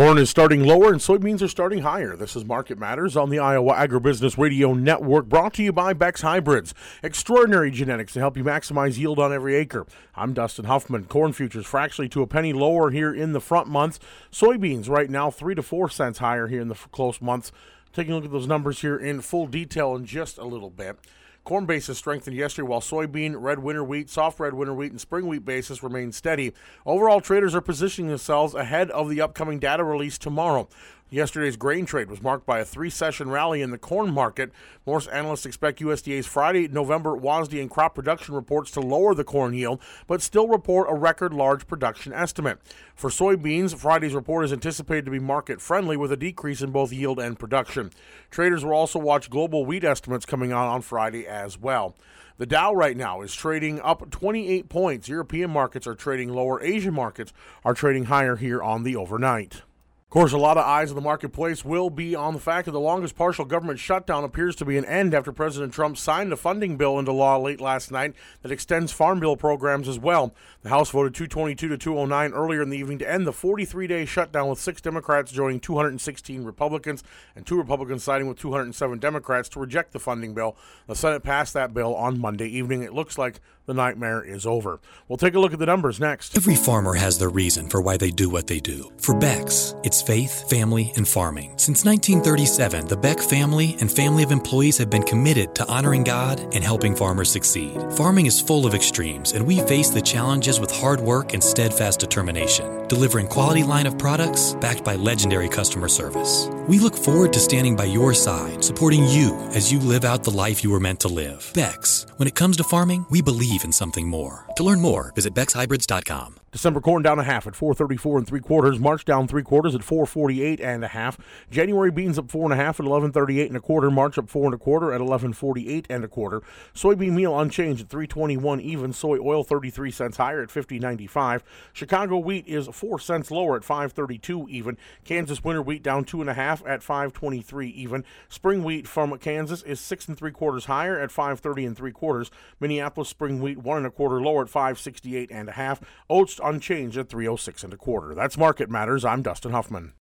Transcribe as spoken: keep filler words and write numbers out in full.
Corn is starting lower and soybeans are starting higher. This is Market Matters on the Iowa Agribusiness Radio Network, brought to you by Beck's Hybrids. Extraordinary genetics to help you maximize yield on every acre. I'm Dustin Huffman. Corn futures fractionally to a penny lower here in the front months. Soybeans right now three to four cents higher here in the close months. Taking a look at those numbers here in full detail in just a little bit. Corn basis strengthened yesterday, while soybean, red winter wheat, soft red winter wheat, and spring wheat basis remain steady. Overall, traders are positioning themselves ahead of the upcoming data release tomorrow. Yesterday's grain trade was marked by a three-session rally in the corn market. Most analysts expect U S D A's Friday, November WASDE and crop production reports to lower the corn yield, but still report a record large production estimate. For soybeans, Friday's report is anticipated to be market-friendly with a decrease in both yield and production. Traders will also watch global wheat estimates coming out on Friday as well. The Dow right now is trading up twenty-eight points. European markets are trading lower. Asian markets are trading higher here on the overnight. Of course, a lot of eyes in the marketplace will be on the fact that the longest partial government shutdown appears to be an end after President Trump signed a funding bill into law late last night that extends farm bill programs as well. The House voted two twenty-two to two oh nine earlier in the evening to end the forty-three day shutdown, with six Democrats joining two hundred sixteen Republicans and two Republicans siding with two hundred seven Democrats to reject the funding bill. The Senate passed that bill on Monday evening. It looks like the nightmare is over. We'll take a look at the numbers next. Every farmer has their reason for why they do what they do. For Beck's, it's faith, family, and farming. Since nineteen thirty-seven, the Beck family and family of employees have been committed to honoring God and helping farmers succeed. Farming is full of extremes, and we face the challenges with hard work and steadfast determination, delivering quality line of products backed by legendary customer service. We look forward to standing by your side, supporting you as you live out the life you were meant to live. Beck's, when it comes to farming, we believe in something more. To learn more, visit Becks Hybrids dot com. December corn down a half at four thirty-four and three quarters. March down three quarters at four forty-eight and a half. January beans up four and a half at eleven thirty-eight and a quarter. March up four and a quarter at eleven forty-eight and a quarter. Soybean meal unchanged at three twenty-one even. Soy oil thirty-three cents higher at fifty ninety-five. Chicago wheat is four cents lower at five thirty-two even. Kansas winter wheat down two and a half at five twenty-three even. Spring wheat from Kansas is six and three quarters higher at five thirty and three quarters. Minneapolis spring wheat one and a quarter lower at five sixty-eight and a half. Oats unchanged at three oh six and a quarter. That's Market Matters. I'm Dustin Huffman.